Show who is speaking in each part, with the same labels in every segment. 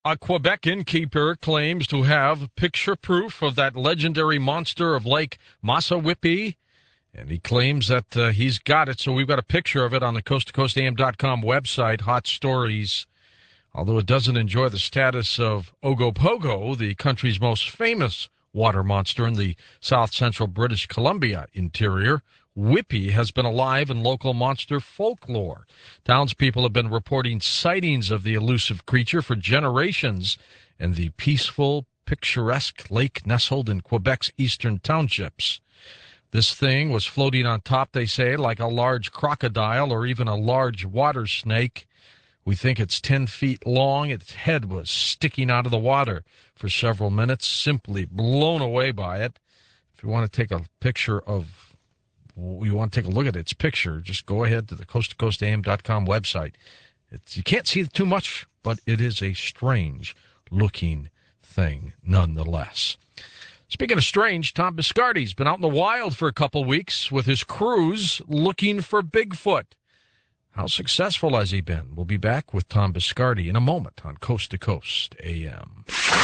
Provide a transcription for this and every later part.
Speaker 1: A Quebec innkeeper claims to have picture proof of that legendary monster of Lake Massawippi, and he claims that he's got it. So we've got a picture of it on the coasttocoastam.com website, Hot Stories. Although it doesn't enjoy the status of Ogopogo, the country's most famous water monster in the south-central British Columbia interior, Whippy has been alive in local monster folklore. Townspeople have been reporting sightings of the elusive creature for generations, and the peaceful, picturesque lake nestled in Quebec's eastern townships. This thing was floating on top, they say, like a large crocodile or even a large water snake. We think it's 10 feet long. Its head was sticking out of the water for several minutes, simply blown away by it. If you want to take a picture of, you want to take a look at its picture, just go ahead to the coasttocoastam.com website. You can't see it too much, but it is a strange-looking thing nonetheless. Speaking of strange, Tom Biscardi's been out in the wild for a couple weeks with his crews looking for Bigfoot. How successful has he been? We'll be back with Tom Biscardi in a moment on Coast to Coast AM.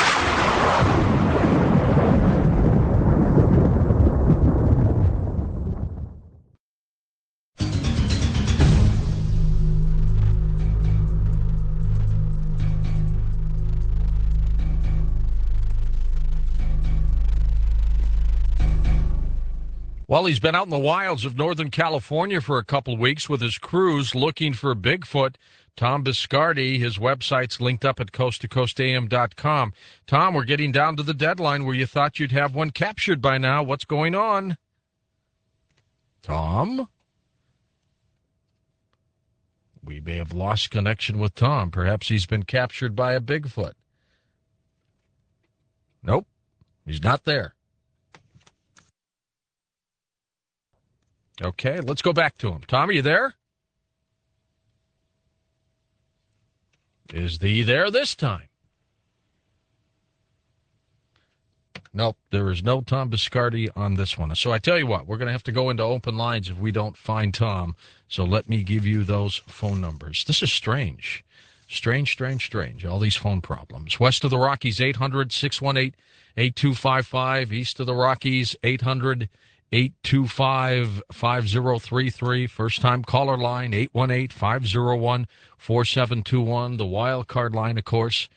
Speaker 1: Well, he's been out in the wilds of Northern California for a couple of weeks with his crews looking for Bigfoot. Tom Biscardi, his website's linked up at coasttocoastam.com. Tom, we're getting down to the deadline where you thought you'd have one captured by now. What's going on? Tom? We may have lost connection with Tom. Perhaps he's been captured by a Bigfoot. Nope, he's not there. Okay, let's go back to him. Tom, are you there? Is he there this time? Nope, there is no Tom Biscardi on this one. So I tell you what, we're going to have to go into open lines if we don't find Tom. So let me give you those phone numbers. This is strange. Strange. All these phone problems. West of the Rockies, 800-618-8255. East of the Rockies, 800-825-5033. First-time caller line, 818-501-4721. The wild card line, of course,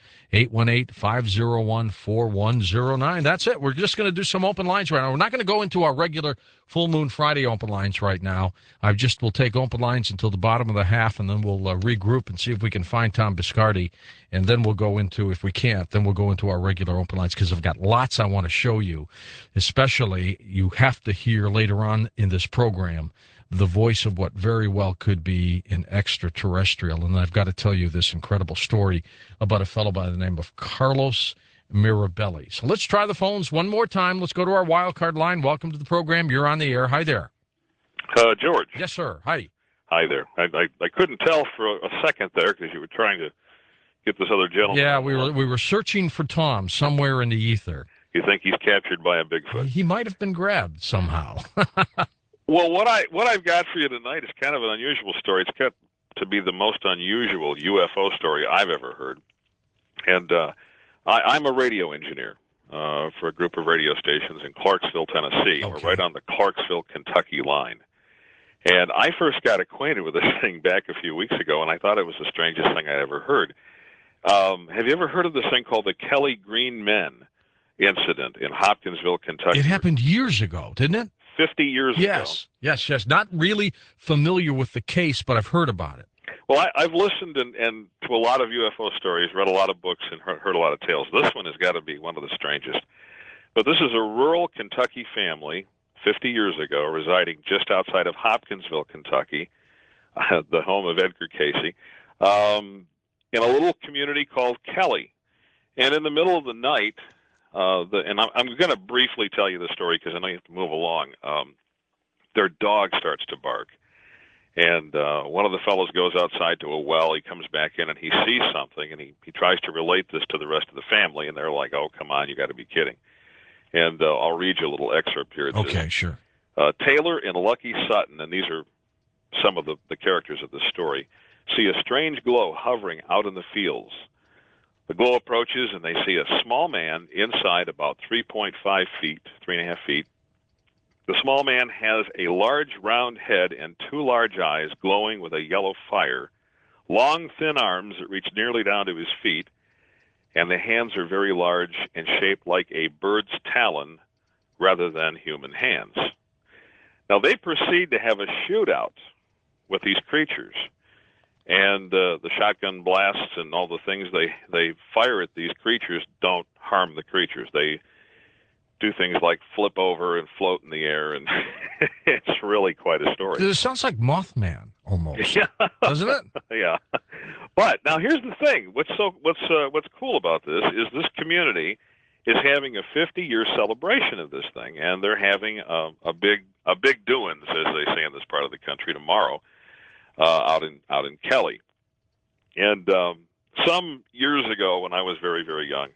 Speaker 1: 818-501-4109. That's it. We're just going to do some open lines right now. We're not going to go into our regular Full Moon Friday open lines right now. We'll take open lines until the bottom of the half, and then we'll regroup and see if we can find Tom Biscardi. And then we'll go into, if we can't, then we'll go into our regular open lines because I've got lots I want to show you. Especially, you have to hear later on in this program the voice of what very well could be an extraterrestrial. And I've got to tell you this incredible story about a fellow by the name of Carlos Mirabelli. So let's try the phones one more time. Let's go to our wild card line. Welcome to the program. You're on the air. Hi there.
Speaker 2: George.
Speaker 1: Yes, sir. Hi.
Speaker 2: Hi there. I couldn't tell for a second there because you were trying to get this other gentleman.
Speaker 1: Yeah, we were searching for Tom somewhere in the ether.
Speaker 2: You think he's captured by a Bigfoot?
Speaker 1: He might have been grabbed somehow.
Speaker 2: Well, what I've got for you tonight is kind of an unusual story. It's got to be the most unusual UFO story I've ever heard. And I'm a radio engineer for a group of radio stations in Clarksville, Tennessee.
Speaker 1: Okay.
Speaker 2: We're right on the Clarksville-Kentucky line. And I first got acquainted with this thing back a few weeks ago, and I thought it was the strangest thing I ever heard. Have you ever heard of this thing called the Kelly Green Men incident in Hopkinsville, Kentucky?
Speaker 1: It happened years ago, didn't it?
Speaker 2: 50 years ago.
Speaker 1: Yes. Not really familiar with the case, but I've heard about it.
Speaker 2: Well, I've listened and to a lot of UFO stories, read a lot of books, and heard a lot of tales. This one has got to be one of the strangest. But this is a rural Kentucky family 50 years ago residing just outside of Hopkinsville, Kentucky, the home of Edgar Casey, in a little community called Kelly. And in the middle of the night, and I'm going to briefly tell you the story because I know you have to move along. Their dog starts to bark. And one of the fellows goes outside to a well. He comes back in and he sees something, and he tries to relate this to the rest of the family. And they're like, "Oh, come on, you got to be kidding." And I'll read you a little excerpt here.
Speaker 1: Okay, sure.
Speaker 2: Taylor and Lucky Sutton, and these are some of the characters of the story, see a strange glow hovering out in the fields. The glow approaches, and they see a small man inside about 3.5 feet, 3.5 feet. The small man has a large round head and two large eyes glowing with a yellow fire, long thin arms that reach nearly down to his feet, and the hands are very large and shaped like a bird's talon rather than human hands. Now they proceed to have a shootout with these creatures. And the shotgun blasts and all the things they fire at these creatures don't harm the creatures. They do things like flip over and float in the air, and it's really quite a story.
Speaker 1: It sounds like Mothman almost,
Speaker 2: yeah.
Speaker 1: doesn't it?
Speaker 2: Yeah. But now here's the thing. What's cool about this is this community is having a 50-year celebration of this thing, and they're having a big doings, as they say in this part of the country, tomorrow. Out in Kelly, and some years ago when I was very, very young,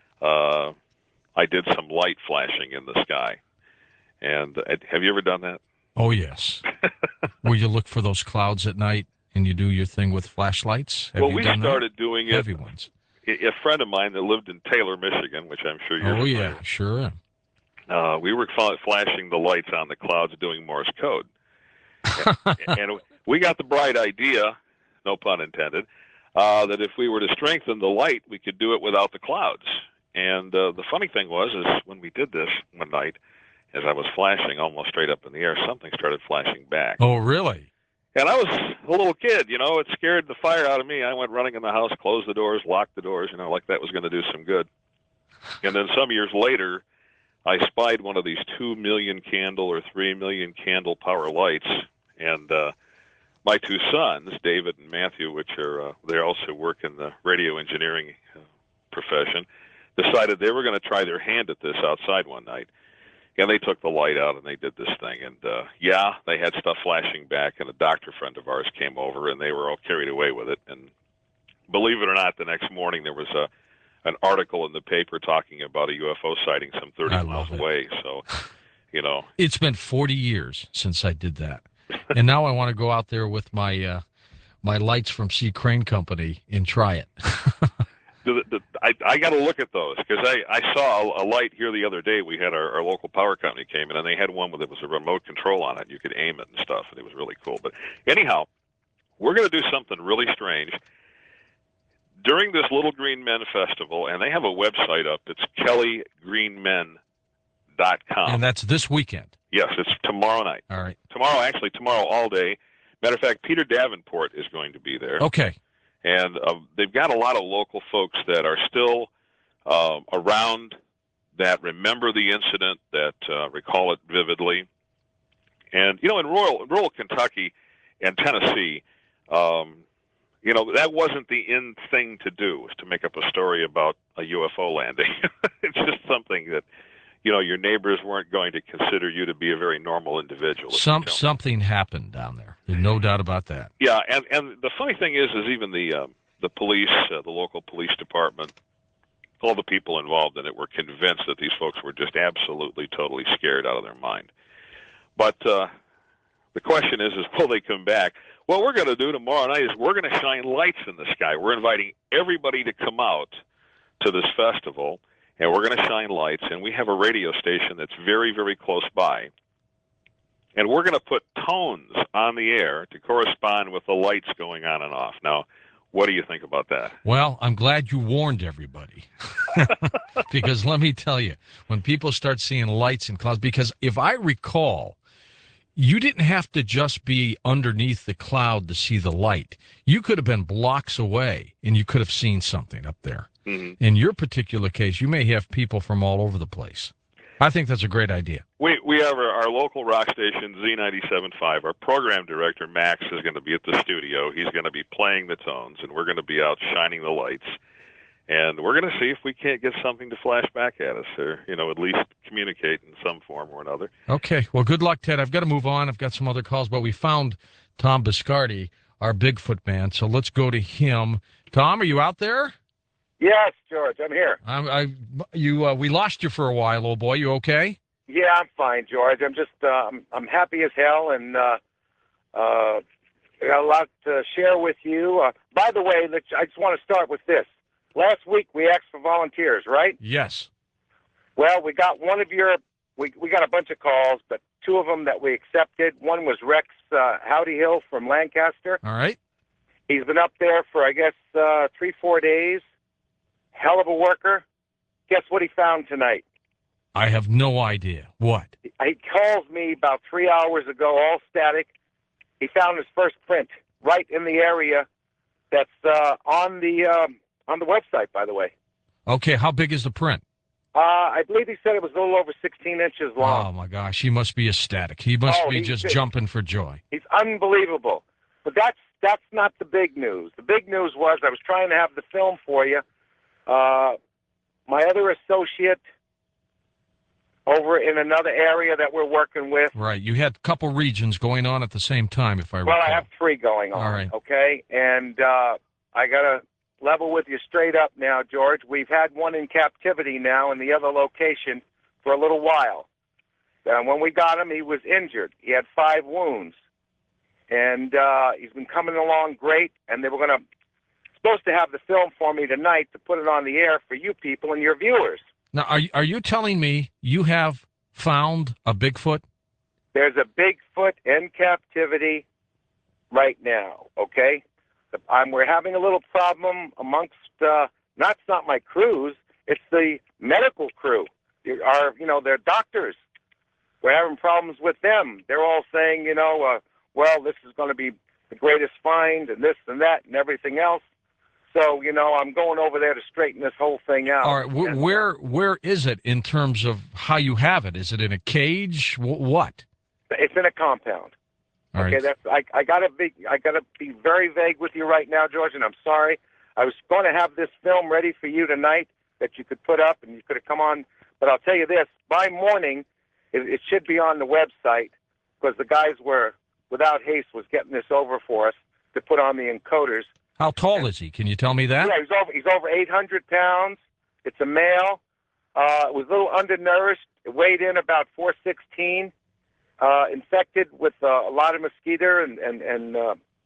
Speaker 2: I did some light flashing in the sky. And have you ever done that?
Speaker 1: Oh yes. Where you look for those clouds at night and you do your thing with flashlights?
Speaker 2: Well, we started doing it.
Speaker 1: Heavy ones.
Speaker 2: A friend of mine that lived in Taylor, Michigan, which I'm sure you're familiar with.
Speaker 1: Sure am.
Speaker 2: We were flashing the lights on the clouds doing Morse code. And we got the bright idea, no pun intended, that if we were to strengthen the light, we could do it without the clouds. And the funny thing is when we did this one night, as I was flashing almost straight up in the air, something started flashing back.
Speaker 1: Oh, really?
Speaker 2: And I was a little kid, it scared the fire out of me. I went running in the house, closed the doors, locked the doors, like that was going to do some good. And then some years later, I spied one of these 2 million candle or 3 million candle power lights, and my two sons, David and Matthew, which are they also work in the radio engineering profession, decided they were going to try their hand at this outside one night. And they took the light out and they did this thing. And they had stuff flashing back, and a doctor friend of ours came over, and they were all carried away with it. And believe it or not, the next morning there was an article in the paper talking about a UFO sighting some 30 miles away. So,
Speaker 1: It's been 40 years since I did that. And now I want to go out there with my my lights from C. Crane Company and try it.
Speaker 2: I got to look at those, because I saw a light here the other day. We had our local power company came in, and they had one with it was a remote control on it. You could aim it and stuff, and it was really cool. But anyhow, we're going to do something really strange during this Little Green Men Festival, and they have a website up. It's kellygreenmen.com.
Speaker 1: And that's this weekend.
Speaker 2: Yes, it's tomorrow night.
Speaker 1: All right.
Speaker 2: Tomorrow all day. Matter of fact, Peter Davenport is going to be there.
Speaker 1: Okay.
Speaker 2: And they've got a lot of local folks that are still around, that remember the incident, that recall it vividly. And, in rural Kentucky and Tennessee, that wasn't the in thing to do, was to make up a story about a UFO landing. It's just something that, your neighbors weren't going to consider you to be a very normal individual.
Speaker 1: Something happened down there. There's no doubt about that.
Speaker 2: Yeah, and the funny thing is even the police, the local police department, all the people involved in it were convinced that these folks were just absolutely, totally scared out of their mind. But the question is will they come back? What we're going to do tomorrow night is we're going to shine lights in the sky. We're inviting everybody to come out to this festival, and we're going to shine lights, and we have a radio station that's very, very close by. And we're going to put tones on the air to correspond with the lights going on and off. Now, what do you think about that?
Speaker 1: Well, I'm glad you warned everybody. Because let me tell you, when people start seeing lights in clouds, because if I recall, you didn't have to just be underneath the cloud to see the light. You could have been blocks away, and you could have seen something up there. Mm-hmm. In your particular case, you may have people from all over the place. I think that's a great idea.
Speaker 2: We have our local rock station, Z97.5. Our program director, Max, is going to be at the studio. He's going to be playing the tones, and we're going to be out shining the lights. And we're going to see if we can't get something to flash back at us, or, at least communicate in some form or another.
Speaker 1: Okay. Well, good luck, Ted. I've got to move on. I've got some other calls, but we found Tom Biscardi, our Bigfoot man, so let's go to him. Tom, are you out there?
Speaker 3: Yes, George, I'm here.
Speaker 1: We lost you for a while, old boy. You okay?
Speaker 3: Yeah, I'm fine, George. I'm just, I'm happy as hell, and I got a lot to share with you. By the way, I just want to start with this. last week we asked for volunteers, right?
Speaker 1: Yes.
Speaker 3: Well, we got one of your, we got a bunch of calls, but two of them that we accepted. One was Rex Howdy Hill from Lancaster.
Speaker 1: All right.
Speaker 3: He's been up there for, I guess, 3-4 days. Hell of a worker. Guess what he found tonight?
Speaker 1: I have no idea. What?
Speaker 3: He calls me about 3 hours ago, all static. He found his first print right in the area that's on the website, by the way.
Speaker 1: Okay, how big is the print?
Speaker 3: I believe he said it was a little over 16 inches long.
Speaker 1: Oh, my gosh. He must be ecstatic. He must be
Speaker 3: he's
Speaker 1: just jumping for joy.
Speaker 3: He's unbelievable. But that's not the big news. The big news was I was trying to have the film for you. My other associate over in another area that we're working with.
Speaker 1: Right. You had a couple regions going on at the same time, if I recall.
Speaker 3: Well, I have 3 going on.
Speaker 1: All right.
Speaker 3: Okay? And I got to level with you straight up now, George. We've had one in captivity now in the other location for a little while. When we got him, he was injured. He had 5 wounds. And he's been coming along great, and they were supposed to have the film for me tonight to put it on the air for you people and your viewers.
Speaker 1: Now, are you telling me you have found a Bigfoot?
Speaker 3: There's a Bigfoot in captivity right now, okay? We're having a little problem amongst, it's not my crews, it's the medical crew. They're doctors. We're having problems with them. They're all saying, well, this is going to be the greatest find and this and that and everything else. So, I'm going over there to straighten this whole thing out.
Speaker 1: All right, where is it in terms of how you have it? Is it in a cage? What?
Speaker 3: It's in a compound.
Speaker 1: All
Speaker 3: okay,
Speaker 1: right.
Speaker 3: I gotta be very vague with you right now, George, and I'm sorry. I was going to have this film ready for you tonight that you could put up and you could have come on. But I'll tell you this: by morning, it should be on the website because the guys were without haste was getting this over for us to put on the encoders.
Speaker 1: How tall is he? Can you tell me that?
Speaker 3: Yeah, he's over 800 pounds. It's a male. It was a little undernourished. It weighed in about 416. Infected with a lot of mosquito and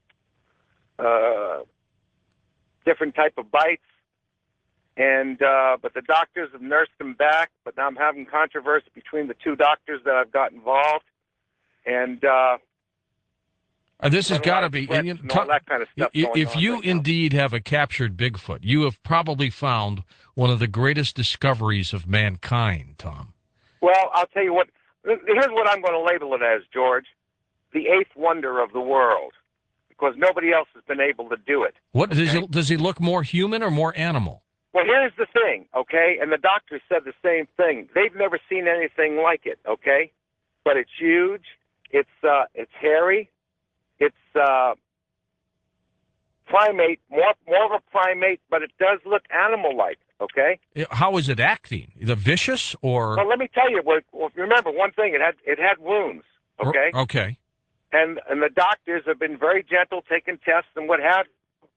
Speaker 3: different type of bites. And but the doctors have nursed him back. But now I'm having controversy between the 2 doctors that I've got involved. And
Speaker 1: this has got to be
Speaker 3: and all that kind of stuff.
Speaker 1: If you indeed have a captured Bigfoot, you have probably found one of the greatest discoveries of mankind, Tom.
Speaker 3: Well, I'll tell you what. Here's what I'm going to label it as, George: the 8th wonder of the world, because nobody else has been able to do it.
Speaker 1: What does he look more human or more animal?
Speaker 3: Well, here's the thing, okay? And the doctors said the same thing. They've never seen anything like it, okay? But it's huge. It's hairy. It's primate, more of a primate, but it does look animal-like, okay?
Speaker 1: How is it acting? The vicious or?
Speaker 3: Well, let me tell you. Well, remember one thing: it had wounds, okay?
Speaker 1: Okay.
Speaker 3: And the doctors have been very gentle, taking tests and what have.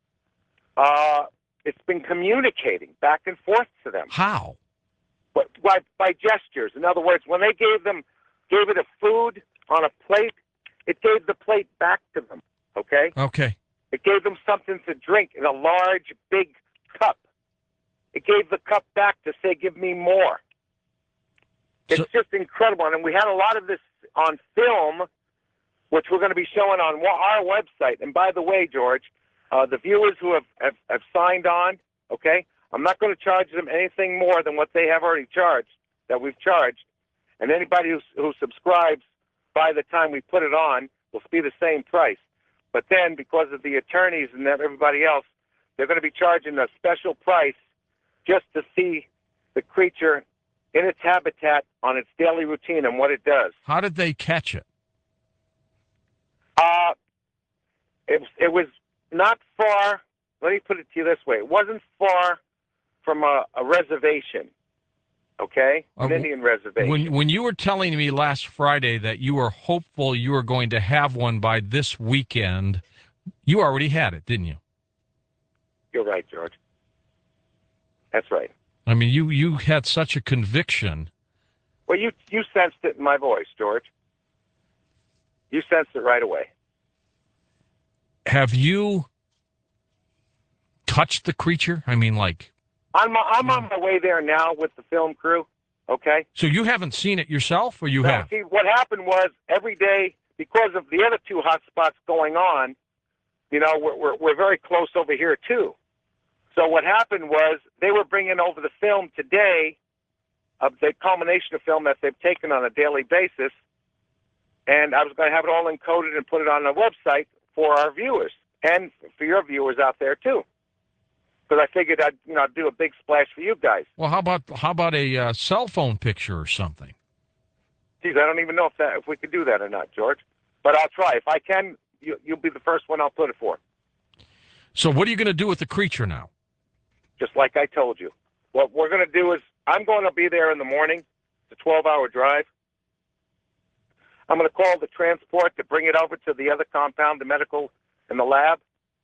Speaker 3: It's been communicating back and forth to them.
Speaker 1: How?
Speaker 3: But by gestures. In other words, when they gave it a food on a plate, it gave the plate back to them. Okay.
Speaker 1: Okay.
Speaker 3: It gave them something to drink in a large, big cup. It gave the cup back to say, "Give me more." It's just incredible, and we had a lot of this on film, which we're going to be showing on our website. And by the way, George, the viewers who have signed on, okay, I'm not going to charge them anything more than what they have already charged, that we've charged. And anybody who subscribes by the time we put it on will be the same price. But then, because of the attorneys and everybody else, they're going to be charging a special price just to see the creature in its habitat on its daily routine and what it does.
Speaker 1: How did they catch it?
Speaker 3: It was not far. Let me put it to you this way: it wasn't far from a reservation. Okay, an Indian reservation.
Speaker 1: When you were telling me last Friday that you were hopeful you were going to have one by this weekend, you already had it, didn't you?
Speaker 3: You're right, George. That's right.
Speaker 1: I mean, you had such a conviction.
Speaker 3: Well, you sensed it in my voice, George. You sensed it right away.
Speaker 1: Have you touched the creature? I mean, like
Speaker 3: I'm on my way there now with the film crew. Okay.
Speaker 1: So you haven't seen it yourself, or you
Speaker 3: Now,
Speaker 1: have?
Speaker 3: see, what happened was every day, because of the other two hot spots going on, we're very close over here too. So what happened was they were bringing over the film today, of the culmination of film that they've taken on a daily basis, and I was going to have it all encoded and put it on the website for our viewers and for your viewers out there too. Because I figured I'd do a big splash for you guys.
Speaker 1: Well, how about a cell phone picture or something?
Speaker 3: Geez, I don't even know if we could do that or not, George. But I'll try. If I can, you'll be the first one I'll put it for.
Speaker 1: So what are you going to do with the creature now?
Speaker 3: Just like I told you. What we're going to do is I'm going to be there in the morning. It's a 12-hour drive. I'm going to call the transport to bring it over to the other compound, the medical and the lab.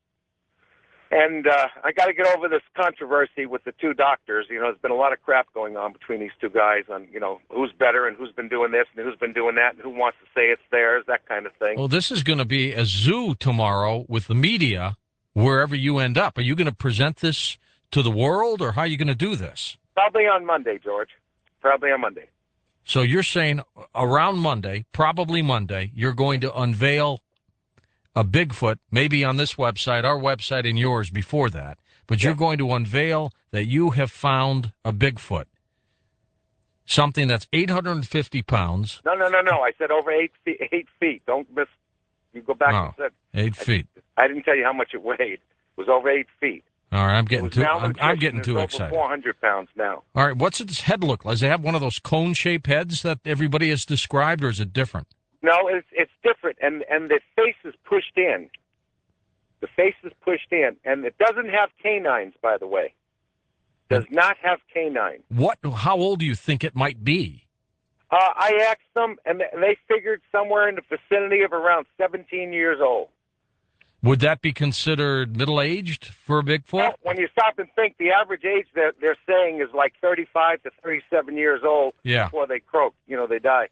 Speaker 3: And I got to get over this controversy with the two doctors. There's been a lot of crap going on between these two guys on, who's better and who's been doing this and who's been doing that and who wants to say it's theirs, that kind of thing.
Speaker 1: Well, this is going to be a zoo tomorrow with the media wherever you end up. Are you going to present this to the world, or how are you going to do this?
Speaker 3: Probably on Monday, George. Probably on Monday.
Speaker 1: So you're saying around Monday, probably Monday, you're going to unveil a Bigfoot, maybe on this website, our website, and yours before that, but you're going to unveil that you have found a Bigfoot, something that's 850 pounds.
Speaker 3: No. I said over 8 feet. 8 feet. Don't miss. You go back and said
Speaker 1: 8 feet.
Speaker 3: I didn't tell you how much it weighed. It was over 8 feet.
Speaker 1: All right, I'm getting too
Speaker 3: over
Speaker 1: excited.
Speaker 3: 400 pounds now.
Speaker 1: All right, what's its head look like? Does it have one of those cone-shaped heads that everybody has described, or is it different?
Speaker 3: No, it's different, and the face is pushed in. The face is pushed in, and it doesn't have canines, by the way. Does not have canines.
Speaker 1: How old do you think it might be?
Speaker 3: I asked them, and they figured somewhere in the vicinity of around 17 years old.
Speaker 1: Would that be considered middle-aged for a Bigfoot?
Speaker 3: Well, when you stop and think, the average age that they're saying is like 35 to 37 years old before they croak. They die.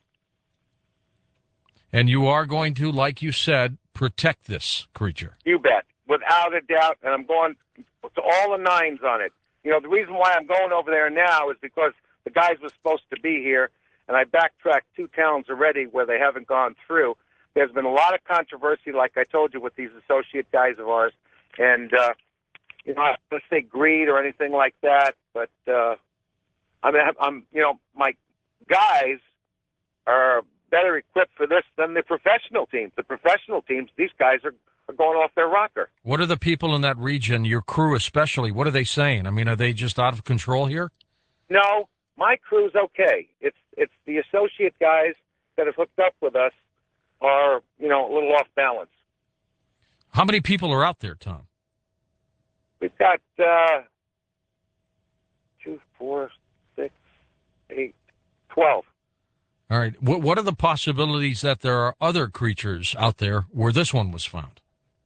Speaker 1: And you are going to, like you said, protect this creature.
Speaker 3: You bet. Without a doubt. And I'm going to all the nines on it. The reason why I'm going over there now is because the guys were supposed to be here, and I backtracked 2 towns already where they haven't gone through. There's been a lot of controversy, like I told you, with these associate guys of ours. And, I don't want to say greed or anything like that, but, my guys are better equipped for this than the professional teams. The professional teams, these guys are going off their rocker.
Speaker 1: What are the people in that region, your crew especially, what are they saying? I mean, are they just out of control here?
Speaker 3: No, my crew's okay. It's the associate guys that have hooked up with us are, a little off balance.
Speaker 1: How many people are out there, Tom?
Speaker 3: We've got 2, 4, 6, 8, 12.
Speaker 1: All right. What are the possibilities that there are other creatures out there where this one was found?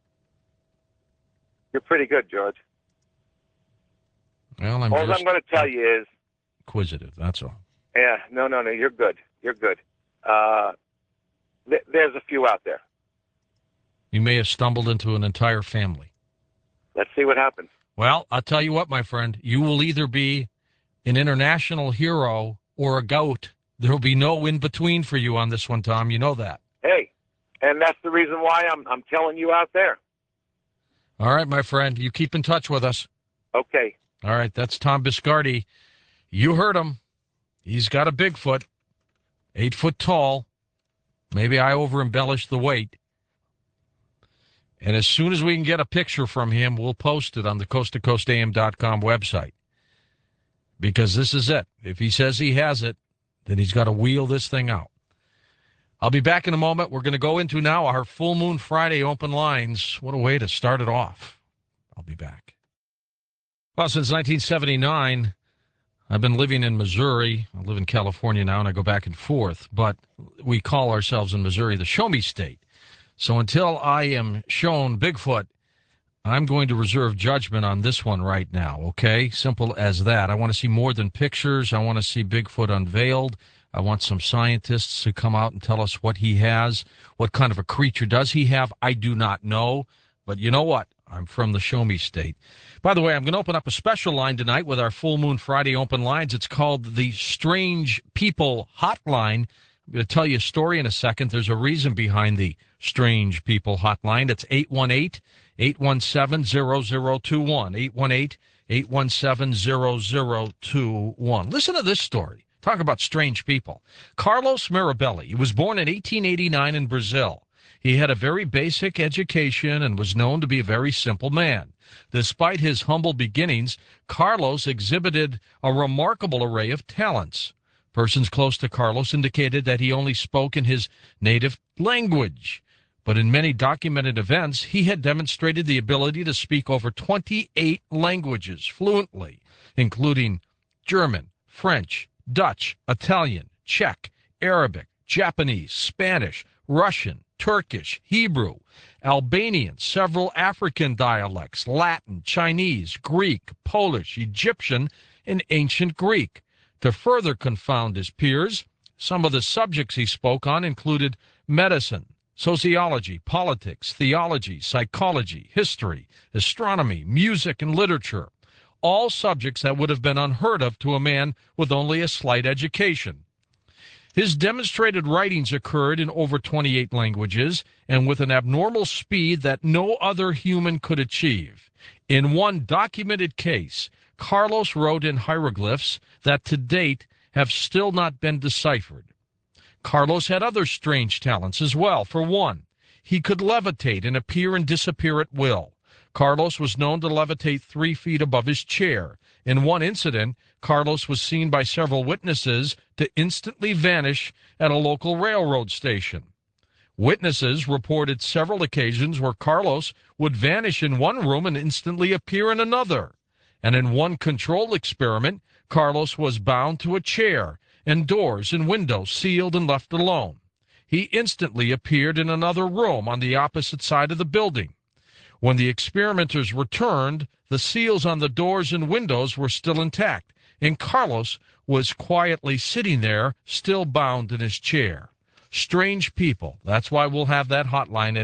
Speaker 3: You're pretty good, George.
Speaker 1: Well,
Speaker 3: all I'm going to tell you is
Speaker 1: inquisitive. That's all.
Speaker 3: Yeah. No. You're good. You're good. There's a few out there.
Speaker 1: You may have stumbled into an entire family.
Speaker 3: Let's see what happens.
Speaker 1: Well, I'll tell you what, my friend. You will either be an international hero or a goat. There will be no in-between for you on this one, Tom. You know that.
Speaker 3: Hey, and that's the reason why I'm telling you out there.
Speaker 1: All right, my friend. You keep in touch with us.
Speaker 3: Okay.
Speaker 1: All right, that's Tom Biscardi. You heard him. He's got a Bigfoot, 8 foot tall. Maybe I over-embellished the weight. And as soon as we can get a picture from him, we'll post it on the coasttocoastam.com website. Because this is it. If he says he has it, then he's got to wheel this thing out. I'll be back in a moment. We're going to go into now our Full Moon Friday open lines. What a way to start it off. I'll be back. Well, since 1979, I've been living in Missouri. I live in California now, and I go back and forth. But we call ourselves in Missouri the Show Me State. So until I am shown Bigfoot, I'm going to reserve judgment on this one right now, okay? Simple as that. I want to see more than pictures. I want to see Bigfoot unveiled. I want some scientists to come out and tell us what he has. What kind of a creature does he have? I do not know. But you know what? I'm from the Show Me State. By the way, I'm going to open up a special line tonight with our Full Moon Friday open lines. It's called the Strange People Hotline. I'm going to tell you a story in a second. There's a reason behind the Strange People Hotline. It's 818-817-0021. 818-817-0021. Listen to this story. Talk about strange people. Carlos Mirabelli. He was born in 1889 in Brazil. He had a very basic education and was known to be a very simple man. Despite his humble beginnings, Carlos exhibited a remarkable array of talents. Persons close to Carlos indicated that he only spoke in his native language. But in many documented events, he had demonstrated the ability to speak over 28 languages fluently, including German, French, Dutch, Italian, Czech, Arabic, Japanese, Spanish, Russian, Turkish, Hebrew, Albanian, several African dialects, Latin, Chinese, Greek, Polish, Egyptian, and ancient Greek. To further confound his peers, some of the subjects he spoke on included medicine, sociology, politics, theology, psychology, history, astronomy, music, and literature. All subjects that would have been unheard of to a man with only a slight education. His demonstrated writings occurred in over 28 languages and with an abnormal speed that no other human could achieve. In one documented case, Carlos wrote in hieroglyphs that to date have still not been deciphered. Carlos had other strange talents as well. For one, he could levitate and appear and disappear at will. Carlos was known to levitate 3 feet above his chair. In one incident, Carlos was seen by several witnesses to instantly vanish at a local railroad station. Witnesses reported several occasions where Carlos would vanish in one room and instantly appear in another. And in one controlled experiment, Carlos was bound to a chair and doors and windows sealed and left alone. He instantly appeared in another room on the opposite side of the building. When the experimenters returned, the seals on the doors and windows were still intact, and Carlos was quietly sitting there, still bound in his chair. Strange people. That's why we'll have that hotline at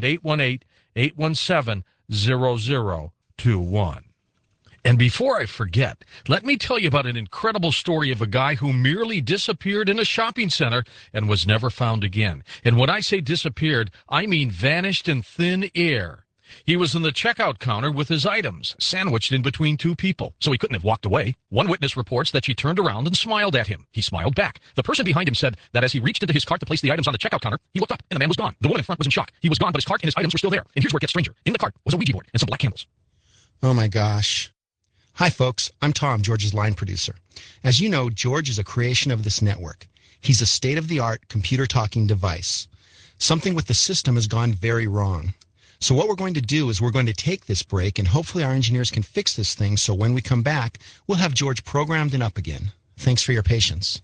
Speaker 1: 818-817-0021. And before I forget, let me tell you about an incredible story of a guy who merely disappeared in a shopping center and was never found again. And when I say disappeared, I mean vanished in thin air. He was in the checkout counter with his items, sandwiched in between 2 people, so he couldn't have walked away. One witness reports that she turned around and smiled at him. He smiled back. The person behind him said that as he reached into his cart to place the items on the checkout counter, he looked up, and the man was gone. The woman in front was in shock. He was gone, but his cart and his items were still there. And here's where it gets stranger. In the cart was a Ouija board and some black candles.
Speaker 4: Oh, my gosh. Hi, folks. I'm Tom, George's line producer. As you know, George is a creation of this network. He's a state-of-the-art computer talking device. Something with the system has gone very wrong. So what we're going to do is we're going to take this break, and hopefully our engineers can fix this thing so when we come back, we'll have George programmed and up again. Thanks for your patience.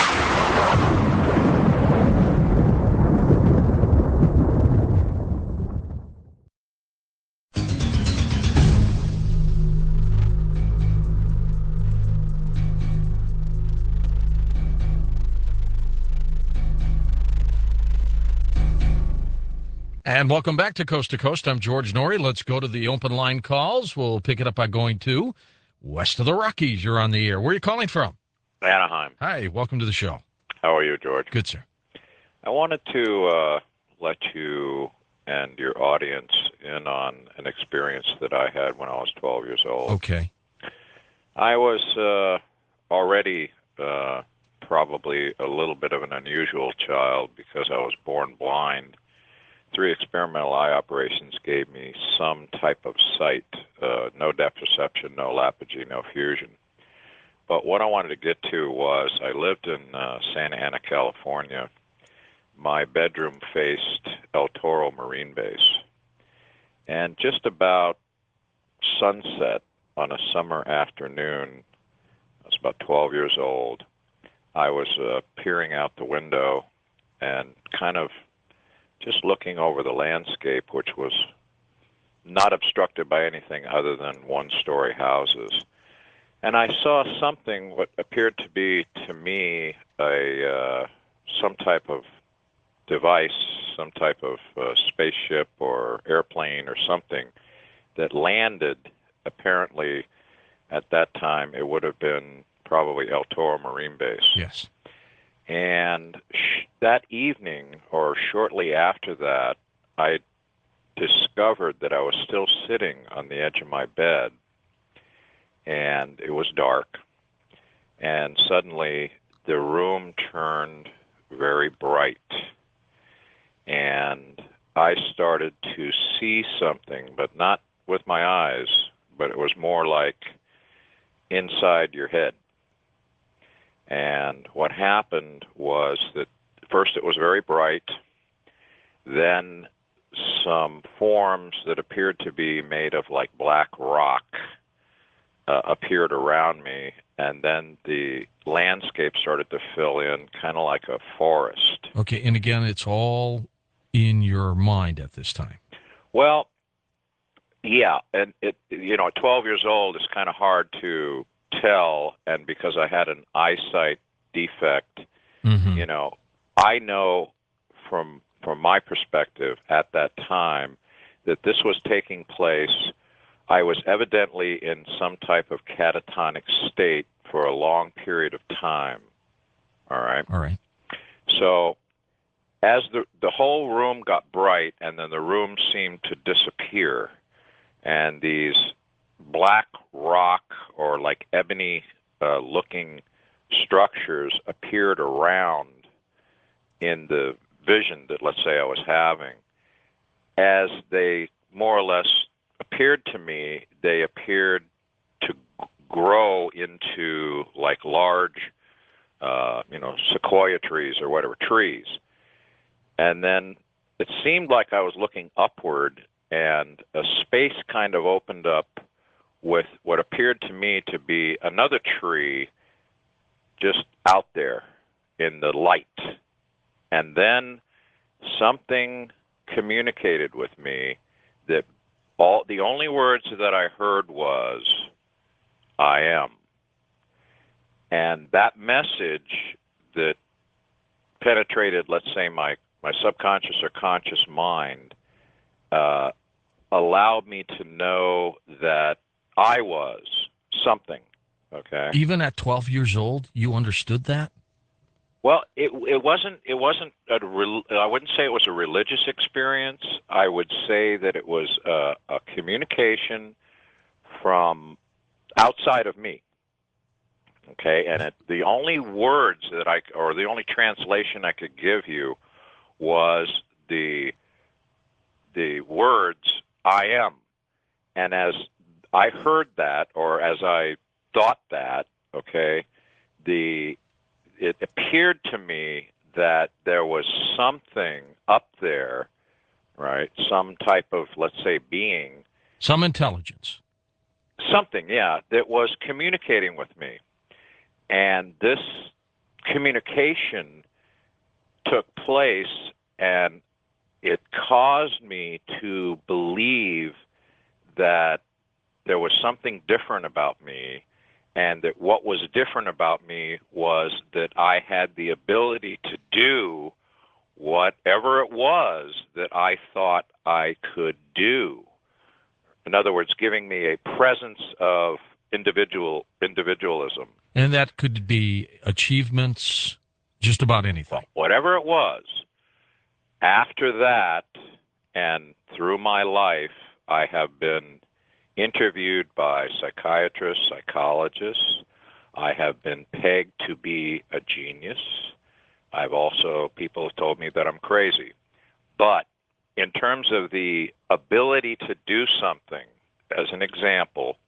Speaker 1: And welcome back to Coast. I'm George Noory. Let's go to the open line calls. We'll pick it up by going to west of the Rockies. You're on the air. Where are you calling from?
Speaker 2: Anaheim.
Speaker 1: Hi, welcome to the show.
Speaker 2: How are you, George?
Speaker 1: Good, sir.
Speaker 2: I wanted to let you and your audience in on an experience that I had when I was 12 years old.
Speaker 1: Okay.
Speaker 2: I was already probably a little bit of an unusual child because I was born blind. 3 experimental eye operations gave me some type of sight, no depth perception, no lapogee, no fusion. But what I wanted to get to was I lived in Santa Ana, California. My bedroom faced El Toro Marine Base. And just about sunset on a summer afternoon, I was about 12 years old, I was peering out the window and kind of just looking over the landscape, which was not obstructed by anything other than 1-story houses. And I saw something what appeared to be, to me, some type of device, some type of spaceship or airplane or something,
Speaker 5: that landed. Apparently, at that time, it would have been probably El Toro Marine Base.
Speaker 1: Yes.
Speaker 5: And that evening, or shortly after that, I discovered that I was still sitting on the edge of my bed, and it was dark. And suddenly, the room turned very bright, and I started to see something, but not with my eyes, but it was more like inside your head. And what happened was that first it was very bright, then some forms that appeared to be made of like black rock appeared around me, and then the landscape started to fill in kind of like a forest.
Speaker 1: Okay, and again, it's all in your mind at this time.
Speaker 5: Well, yeah, and it, you know, at 12 years old, it's kind of hard to tell, and because I had an eyesight defect,
Speaker 1: Mm-hmm.
Speaker 5: you know, I know from my perspective at that time that this was taking place. I was evidently in some type of catatonic state for a long period of time. All right.
Speaker 1: All right.
Speaker 5: So as the whole room got bright, and then the room seemed to disappear, and these black rock or like ebony looking structures appeared around in the vision that, let's say, I was having. As they more or less appeared to me, they appeared to grow into like large, sequoia trees or whatever trees. And then it seemed like I was looking upward, and a space kind of opened up with what appeared to me to be another tree just out there in the light. And then something communicated with me that the only words that I heard was, I am. And that message that penetrated, let's say, my subconscious or conscious mind allowed me to know that I was something. Okay.
Speaker 1: Even at 12 years old, you understood that?
Speaker 5: Well, it wasn't I wouldn't say it was a religious experience. I would say that it was a communication from outside of me. Okay, and the only words that the only translation I could give you was the words I am. And as I heard that, or as I thought that, okay, it appeared to me that there was something up there, right? Some type of, let's say, being.
Speaker 1: Some intelligence.
Speaker 5: Something, yeah, that was communicating with me. And this communication took place, and it caused me to believe that there was something different about me, and that what was different about me was that I had the ability to do whatever it was that I thought I could do. In other words, giving me a presence of individualism.
Speaker 1: And that could be achievements, just about anything.
Speaker 5: Whatever it was. After that, and through my life, I have been interviewed by psychiatrists, psychologists. I have been pegged to be a genius. People have told me that I'm crazy. But in terms of the ability to do something, as an example,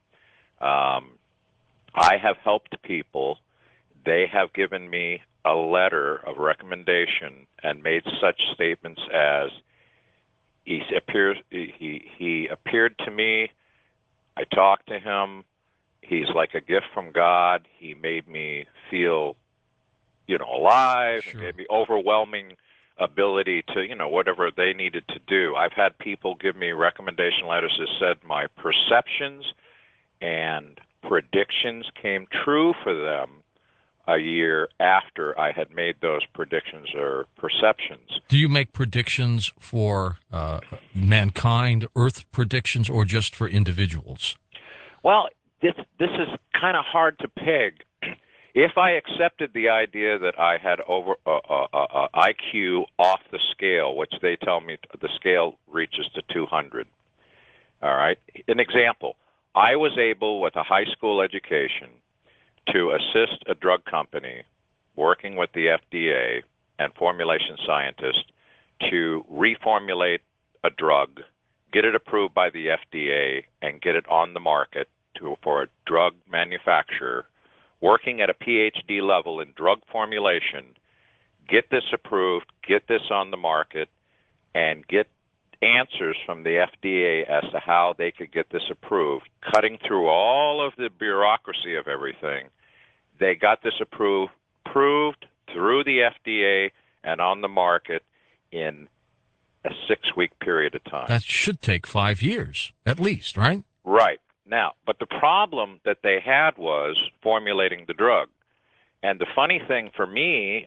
Speaker 5: I have helped people. They have given me a letter of recommendation and made such statements as, he appeared to me, I talked to him, he's like a gift from God, he made me feel, alive,
Speaker 1: Sure.
Speaker 5: He gave me overwhelming ability to, whatever they needed to do. I've had people give me recommendation letters that said my perceptions and predictions came true for them a year after I had made those predictions or perceptions.
Speaker 1: Do you make predictions for mankind, Earth predictions, or just for individuals?
Speaker 5: Well, this is kind of hard to peg. If I accepted the idea that I had over IQ off the scale, which they tell me the scale reaches to 200, all right? An example, I was able with a high school education to assist a drug company working with the FDA and formulation scientists to reformulate a drug, get it approved by the FDA, and get it on the market for a drug manufacturer, working at a PhD level in drug formulation, get this approved, get this on the market, and get answers from the FDA as to how they could get this approved, cutting through all of the bureaucracy of everything. They got this approved through the FDA and on the market in a 6-week period of time.
Speaker 1: That should take 5 years, at least, right?
Speaker 5: Right. Now, but the problem that they had was formulating the drug. And the funny thing for me,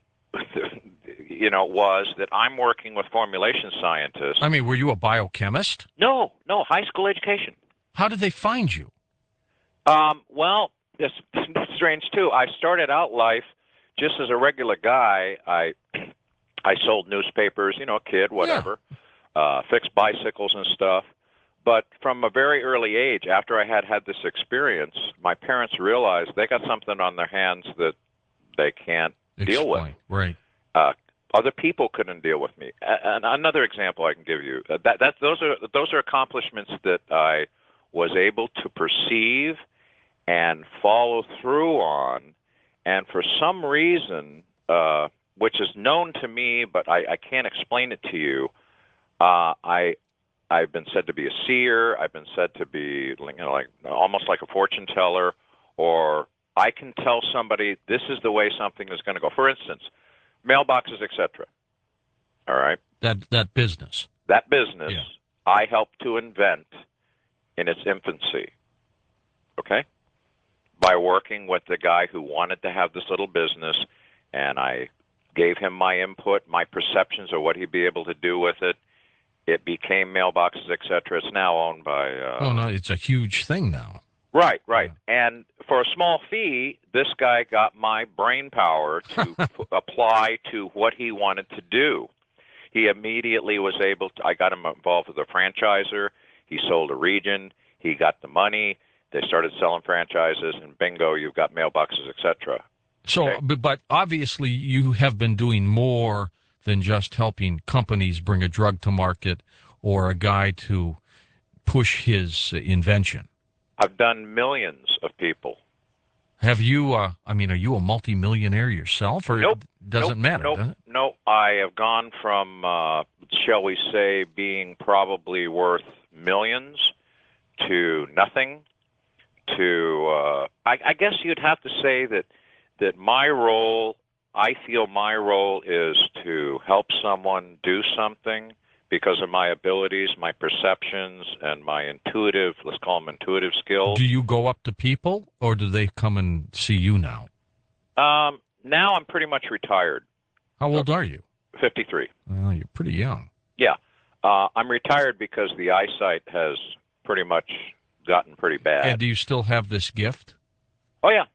Speaker 5: was that I'm working with formulation scientists.
Speaker 1: I mean, were you a biochemist?
Speaker 5: No, high school education.
Speaker 1: How did they find you?
Speaker 5: Well, it's strange too. I started out life just as a regular guy. I sold newspapers, kid, whatever, fixed bicycles and stuff. But from a very early age, after I had this experience, my parents realized they got something on their hands that they can't deal with.
Speaker 1: Right.
Speaker 5: Other people couldn't deal with me. And another example I can give you, those are accomplishments that I was able to perceive and follow through on. And for some reason, which is known to me, but I can't explain it to you, I've been said to be a seer. I've been said to be, almost like a fortune teller, or I can tell somebody this is the way something is going to go. For instance, mailboxes, etc. All right.
Speaker 1: That business.
Speaker 5: That business, I helped to invent in its infancy. Okay. By working with the guy who wanted to have this little business, and I gave him my input, my perceptions of what he'd be able to do with it. It became mailboxes, etc. It's now owned by.
Speaker 1: No, it's a huge thing now.
Speaker 5: Right. Yeah. And for a small fee, this guy got my brain power to apply to what he wanted to do. He immediately was able to. I got him involved with a franchisor. He sold a region. He got the money. They started selling franchises, and bingo, you've got mailboxes, etc.
Speaker 1: So,
Speaker 5: Okay.
Speaker 1: but obviously, you have been doing more than just helping companies bring a drug to market or a guy to push his invention.
Speaker 5: I've done millions of people.
Speaker 1: Have you, are you a multimillionaire yourself, or
Speaker 5: Nope.
Speaker 1: doesn't matter, does it?
Speaker 5: Nope. I have gone from, shall we say, being probably worth millions to nothing to, I guess you'd have to say that my role, I feel my role is to help someone do something because of my abilities, my perceptions, and my intuitive, let's call them intuitive skills.
Speaker 1: Do you go up to people, or do they come and see you now?
Speaker 5: Now I'm pretty much retired.
Speaker 1: How old are you?
Speaker 5: 53.
Speaker 1: Well, you're pretty young.
Speaker 5: Yeah. I'm retired because the eyesight has pretty much gotten pretty bad.
Speaker 1: And do you still have this gift?
Speaker 5: Oh, yeah.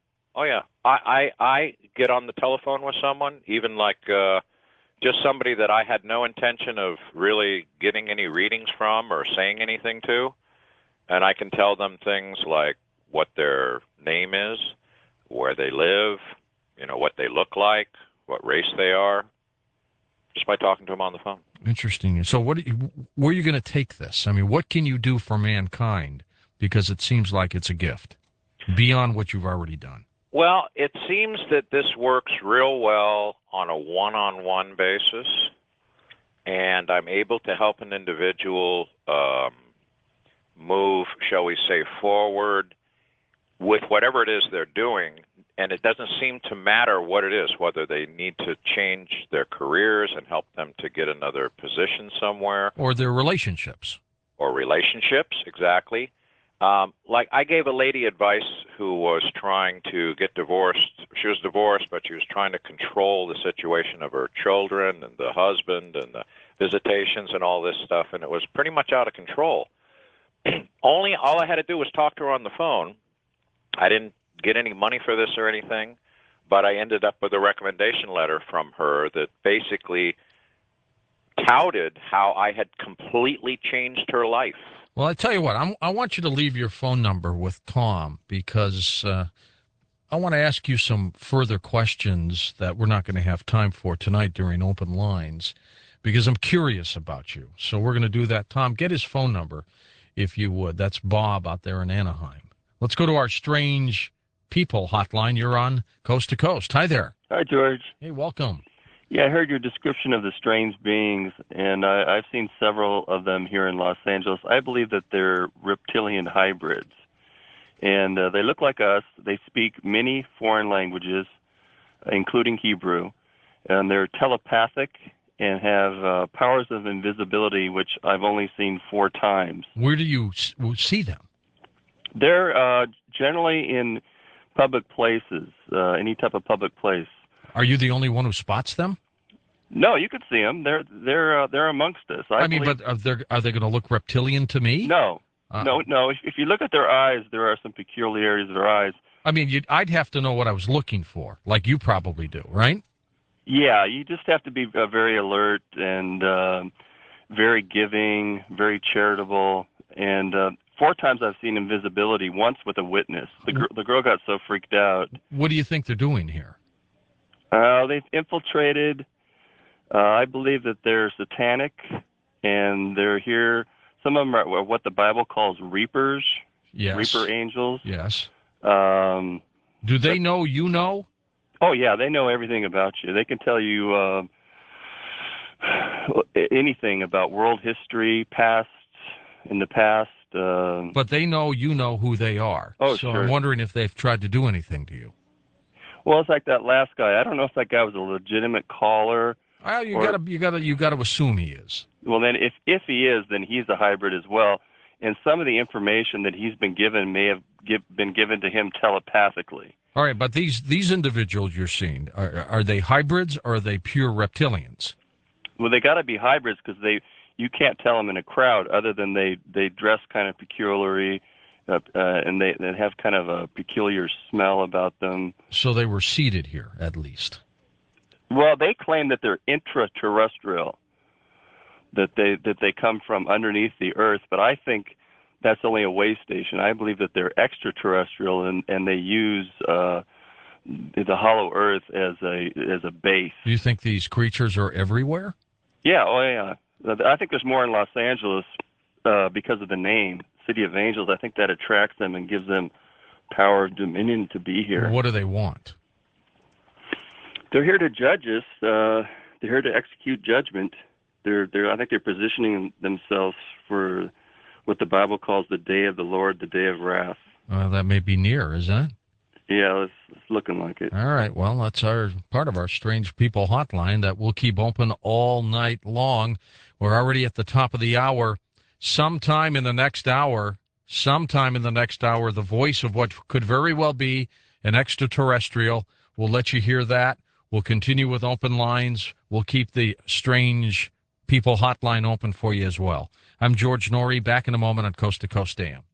Speaker 5: I get on the telephone with someone, even like just somebody that I had no intention of really getting any readings from or saying anything to, and I can tell them things like what their name is, where they live, what they look like, what race they are, just by talking to them on the phone.
Speaker 1: Interesting. So where are you going to take this? I mean, what can you do for mankind? Because it seems like it's a gift beyond what you've already done.
Speaker 5: Well, it seems that this works real well on a one-on-one basis, and I'm able to help an individual move, shall we say, forward with whatever it is they're doing, and it doesn't seem to matter what it is, whether they need to change their careers and help them to get another position somewhere.
Speaker 1: Or their relationships.
Speaker 5: Or relationships, exactly. Like I gave a lady advice who was trying to get divorced. She was divorced, but she was trying to control the situation of her children and the husband and the visitations and all this stuff, and it was pretty much out of control. All I had to do was talk to her on the phone. I didn't get any money for this or anything, but I ended up with a recommendation letter from her that basically touted how I had completely changed her life.
Speaker 1: Well, I tell you what, I want you to leave your phone number with Tom because I want to ask you some further questions that we're not going to have time for tonight during open lines because I'm curious about you. So we're going to do that. Tom, get his phone number if you would. That's Bob out there in Anaheim. Let's go to our Strange People hotline. You're on Coast to Coast. Hi there.
Speaker 6: Hi, George.
Speaker 1: Hey, welcome.
Speaker 6: Yeah, I heard your description of the strange beings, and I've seen several of them here in Los Angeles. I believe that they're reptilian hybrids, and they look like us. They speak many foreign languages, including Hebrew, and they're telepathic and have powers of invisibility, which I've only seen 4 times.
Speaker 1: Where do you see them?
Speaker 6: They're generally in public places, any type of public place.
Speaker 1: Are you the only one who spots them?
Speaker 6: No, you could see them. They're amongst us.
Speaker 1: I mean, but are they going to look reptilian to me?
Speaker 6: No, no. If you look at their eyes, there are some peculiarities of their eyes.
Speaker 1: I mean, I'd have to know what I was looking for, like you probably do, right?
Speaker 6: Yeah, you just have to be very alert and very giving, very charitable. And 4 times I've seen invisibility, once with a witness. The girl got so freaked out.
Speaker 1: What do you think they're doing here?
Speaker 6: They've infiltrated. I believe that they're satanic, and they're here. Some of them are what the Bible calls reapers,
Speaker 1: Yes.
Speaker 6: reaper angels.
Speaker 1: Yes.
Speaker 6: Do
Speaker 1: they know you know?
Speaker 6: Oh, yeah, they know everything about you. They can tell you anything about world history, in the past.
Speaker 1: But they know you know who they are.
Speaker 6: Oh,
Speaker 1: so
Speaker 6: sure.
Speaker 1: I'm wondering if they've tried to do anything to you.
Speaker 6: Well, it's like that last guy. I don't know if that guy was a legitimate caller.
Speaker 1: Well, you gotta assume he is.
Speaker 6: Well, then if he is, then he's a hybrid as well. And some of the information that he's been given may have been given to him telepathically.
Speaker 1: All right, but these individuals you're seeing, are they hybrids or are they pure reptilians?
Speaker 6: Well, they got to be hybrids because you can't tell them in a crowd other than they dress kind of peculiarly, and they have kind of a peculiar smell about them.
Speaker 1: So they were seated here, at least.
Speaker 6: Well, they claim that they're intraterrestrial, that they come from underneath the earth, but I think that's only a way station. I believe that they're extraterrestrial, and they use the hollow earth as a base.
Speaker 1: Do you think these creatures are everywhere?
Speaker 6: Yeah, oh yeah. I think there's more in Los Angeles because of the name, City of Angels. I think that attracts them and gives them power, dominion to be here.
Speaker 1: What do they want?
Speaker 6: They're here to judge us. They're here to execute judgment. I think they're positioning themselves for what the Bible calls the day of the Lord, the day of wrath.
Speaker 1: That may be near, isn't it?
Speaker 6: Yeah, it's looking like it.
Speaker 1: All right. Well, that's part of our Strange People hotline that we'll keep open all night long. We're already at the top of the hour. Sometime in the next hour, the voice of what could very well be an extraterrestrial. We'll let you hear that. We'll continue with open lines. We'll keep the Strange People hotline open for you as well. I'm George Noory, back in a moment on Coast to Coast AM.